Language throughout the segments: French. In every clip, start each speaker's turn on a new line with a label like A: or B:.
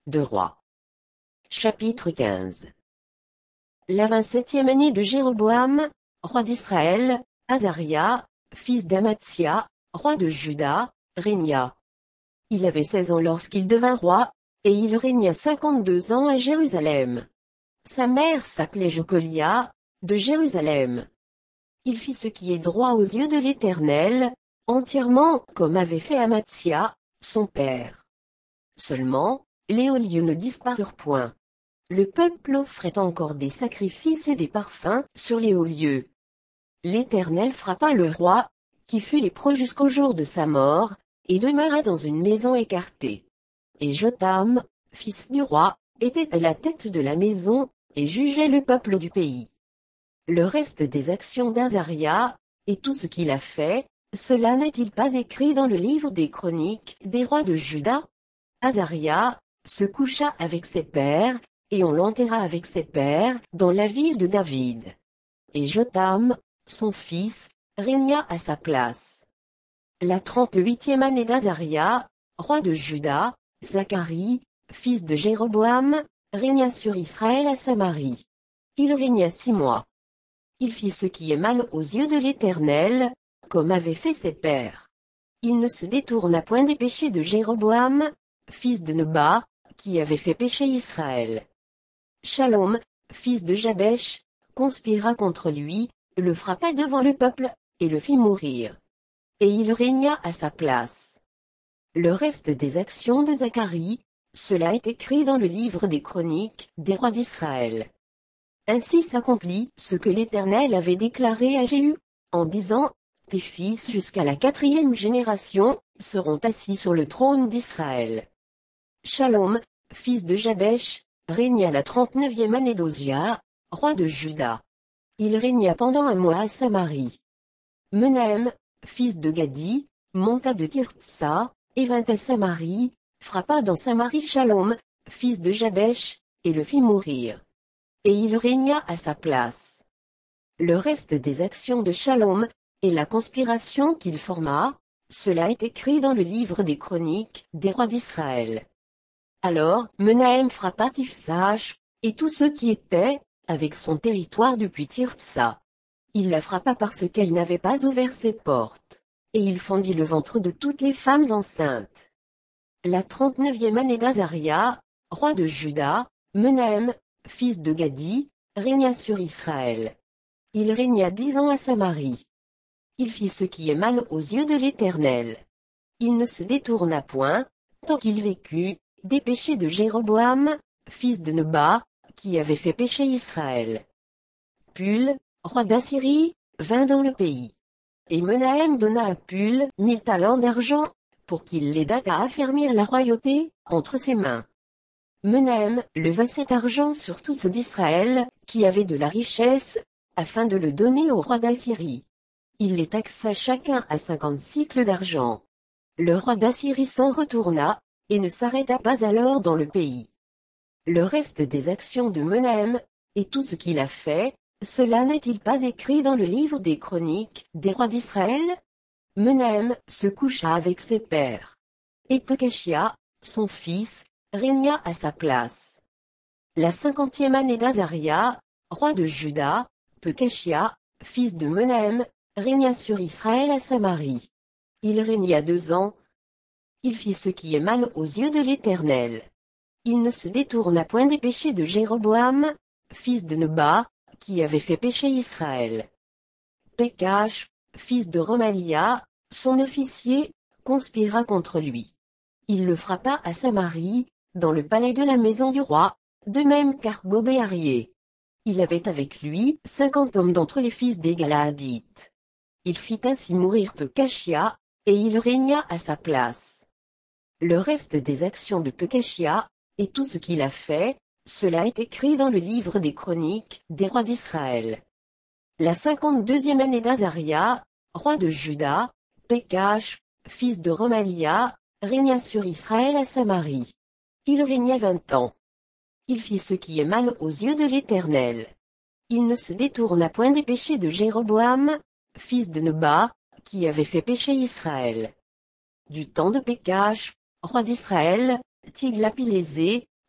A: Deux Rois. Chapitre 15. La 27e année de Jéroboam, roi d'Israël, Azaria, fils d'Amathia, roi de Juda, régna. Il avait 16 ans lorsqu'il devint roi, et il régna 52 ans à Jérusalem. Sa mère s'appelait Jocolia, de Jérusalem. Il fit ce qui est droit aux yeux de l'Éternel, entièrement comme avait fait Amathia, son père. Seulement, les hauts lieux ne disparurent point. Le peuple offrait encore des sacrifices et des parfums sur les hauts lieux. L'Éternel frappa le roi, qui fut lépreux jusqu'au jour de sa mort, et demeura dans une maison écartée. Et Jotham, fils du roi, était à la tête de la maison, et jugeait le peuple du pays. Le reste des actions d'Azaria, et tout ce qu'il a fait, cela n'est-il pas écrit dans le livre des chroniques des rois de Juda? Azaria se coucha avec ses pères, et on l'enterra avec ses pères, dans la ville de David. Et Jotham, son fils, régna à sa place. La 38e année d'Azaria, roi de Juda, Zacharie, fils de Jéroboam, régna sur Israël à Samarie. Il régna 6 mois. Il fit ce qui est mal aux yeux de l'Éternel, comme avaient fait ses pères. Il ne se détourna point des péchés de Jéroboam, fils de Nebat, qui avait fait pécher Israël. Shalom, fils de Jabesh, conspira contre lui, le frappa devant le peuple, et le fit mourir. Et il régna à sa place. Le reste des actions de Zacharie, cela est écrit dans le livre des chroniques des rois d'Israël. Ainsi s'accomplit ce que l'Éternel avait déclaré à Jéhu, en disant, tes fils jusqu'à la 4e génération, seront assis sur le trône d'Israël. Shalom, fils de Jabesh, régna la 39e année d'Osia, roi de Juda. Il régna pendant 1 mois à Samarie. Menahem, fils de Gadi, monta de Tirtsa, et vint à Samarie, frappa dans Samarie Shalom, fils de Jabesh, et le fit mourir. Et il régna à sa place. Le reste des actions de Shalom, et la conspiration qu'il forma, cela est écrit dans le livre des chroniques des rois d'Israël. Alors, Menahem frappa Tifsach, et tous ceux qui étaient, avec son territoire depuis Tirtsa. Il la frappa parce qu'elle n'avait pas ouvert ses portes. Et il fendit le ventre de toutes les femmes enceintes. La 39e année d'Azaria, roi de Juda, Menahem, fils de Gadi, régna sur Israël. Il régna 10 ans à Samarie. Il fit ce qui est mal aux yeux de l'Éternel. Il ne se détourna point, tant qu'il vécut, des péchés de Jéroboam, fils de Nebat, qui avait fait pécher Israël. Pul, roi d'Assyrie, vint dans le pays. Et Menahem donna à Pul 1000 talents d'argent, pour qu'il l'aidât à affermir la royauté, entre ses mains. Menahem leva cet argent sur tous ceux d'Israël, qui avaient de la richesse, afin de le donner au roi d'Assyrie. Il les taxa chacun à 50 cycles d'argent. Le roi d'Assyrie s'en retourna, et ne s'arrêta pas alors dans le pays. Le reste des actions de Menahem, et tout ce qu'il a fait, cela n'est-il pas écrit dans le livre des chroniques des rois d'Israël? Menahem se coucha avec ses pères. Et Pekashia, son fils, régna à sa place. La 50e année d'Azaria, roi de Juda, Pekashia, fils de Menahem, régna sur Israël à Samarie. Il régna 2 ans. Il fit ce qui est mal aux yeux de l'Éternel. Il ne se détourna point des péchés de Jéroboam, fils de Nebat, qui avait fait pécher Israël. Pekash, fils de Romalia, son officier, conspira contre lui. Il le frappa à Samarie, dans le palais de la maison du roi, de même qu'Argob et Arié. Il avait avec lui 50 hommes d'entre les fils des Galaadites. Il fit ainsi mourir Pekashia, et il régna à sa place. Le reste des actions de Pekashia, et tout ce qu'il a fait, cela est écrit dans le livre des chroniques des rois d'Israël. La 52e année d'Azaria, roi de Juda, Pekash, fils de Romalia, régna sur Israël à Samarie. Il régna 20 ans. Il fit ce qui est mal aux yeux de l'Éternel. Il ne se détourna point des péchés de Jéroboam, fils de Nebat, qui avait fait pécher Israël. Du temps de Pekash, roi d'Israël, Tiglath-Pilésé,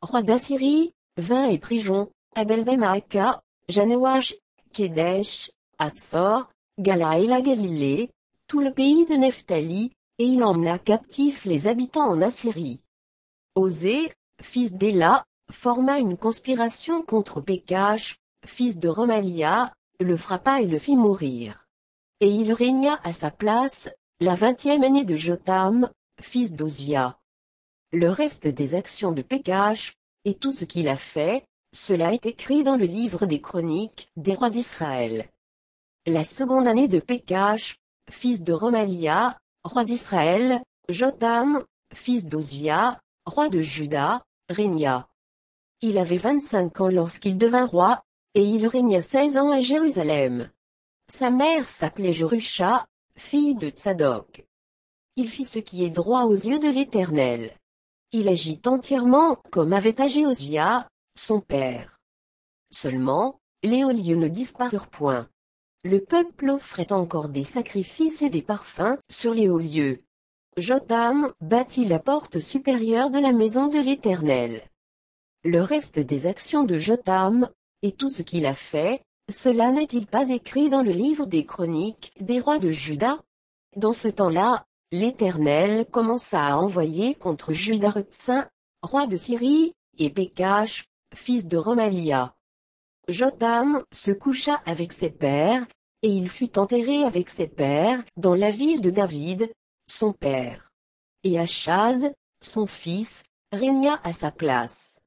A: roi d'Assyrie, vint et prit Jon, Abel-Bémaaka, Janewash, Kédesh, Hatzor, Gala et la Galilée, tout le pays de Nephtali, et il emmena captifs les habitants en Assyrie. Osée, fils d'Éla, forma une conspiration contre Pékash, fils de Romalia, le frappa et le fit mourir. Et il régna à sa place, la 20e année de Jotham, fils d'Ozia. Le reste des actions de Pékash, et tout ce qu'il a fait, cela est écrit dans le livre des chroniques des rois d'Israël. La seconde année de Pékash, fils de Romalia, roi d'Israël, Jotham, fils d'Ozia, roi de Juda, régna. Il avait 25 ans lorsqu'il devint roi, et il régna 16 ans à Jérusalem. Sa mère s'appelait Jerusha, fille de Tsadok. Il fit ce qui est droit aux yeux de l'Éternel. Il agit entièrement comme avait agi Osia, son père. Seulement, les hauts lieux ne disparurent point. Le peuple offrait encore des sacrifices et des parfums sur les hauts lieux. Jotham bâtit la porte supérieure de la maison de l'Éternel. Le reste des actions de Jotham, et tout ce qu'il a fait, cela n'est-il pas écrit dans le livre des chroniques des rois de Juda? Dans ce temps-là, l'Éternel commença à envoyer contre Juda Rutsin, roi de Syrie, et Pékash, fils de Romalia. Jotham se coucha avec ses pères, et il fut enterré avec ses pères dans la ville de David, son père. Et Achaz, son fils, régna à sa place.